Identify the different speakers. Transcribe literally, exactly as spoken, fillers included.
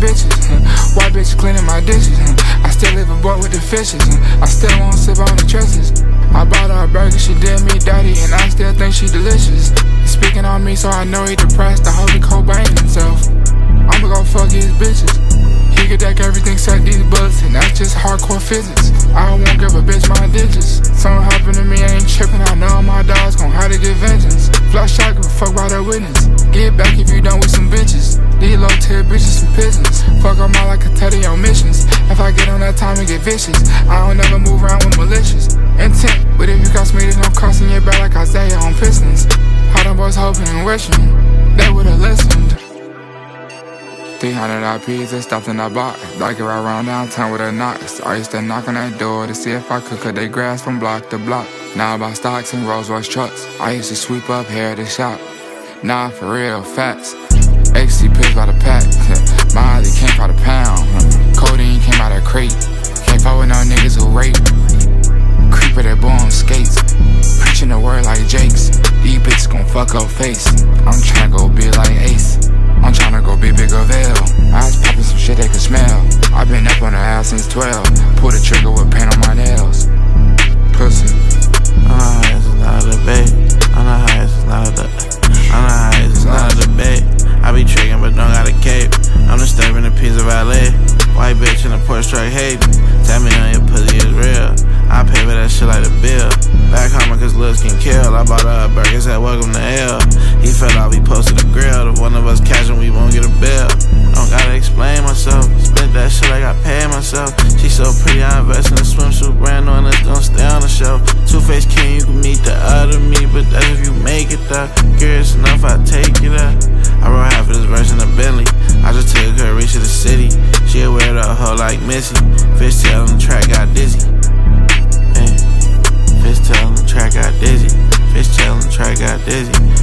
Speaker 1: bitches. White bitches cleaning my dishes. I still live a boy with the fishes. I still won't sip on the tresses. I bought her a burger, she did me dirty, and I still think she delicious. He's speaking on me, so I know he depressed. I hope he Cobain himself. I'ma go fuck his bitches. He could deck everything, suck these bullets, and that's just hardcore physics. I won't give a bitch my digits. Something happened to me, I ain't tripping. I know my dogs gon' have to get vengeance. Flash shot, give a fuck about that witness. Get back if you done with some bitches. These low tier bitches some pigeons. Fuck them all like a teddy on missions. If I get on that time and get vicious, I don't ever move around with malicious intent. But if you cost me, there's no cost in your back like Isaiah on Pistons. How them boys hoping and wishing they would've listened. three hundred I Ps that stopped in the box. Like it right around downtown with a knocks. I used to knock on that door to see if I could cut they grass from block to block. Now I buy stocks and Rolls Royce trucks. I used to sweep up here at the shop. Nah, for real, facts. Ecstasy pills by the pack. Molly came by the pound. Codeine came out of crate. Can't fuck with no niggas who rape. Creeper that boy on skates. Preaching the word like Jakes. These bitches gon' fuck up face. I'm tryna go big like Ace. I'm tryna go big, big of L. I was popping some shit they could smell. I been up on the ass since twelve. Pull the trigger with paint on my nails. Pussy.
Speaker 2: I'm not high, this is not a debate. I'm not high, this is not a debate. I'm not high, this is not a debate. I be tricking but don't got a cape. I'm disturbing a piece of valet. White bitch in a Porsche truck hating. Tell me on your pussy is real. I pay for that shit like a bill. Back home cause looks can kill. I bought her a burger, said welcome to hell. He felt like we posted a grill. If one of us catch him, we won't get a bill. Don't gotta explain myself. Spent that shit like I paid myself. She so pretty, I invest in a swimsuit brand new and it's gonna stay on the shelf. Two-Face King, you can meet the other me, but that's if you make it there. Curious enough, I take you there. I wrote half of this verse in a Bentley. I just took her to reach to the city. She a weirdo, a hoe like Missy. Fishtail on the track got dizzy. Hey. Fishtail on the track got dizzy. Fishtail on the track got dizzy.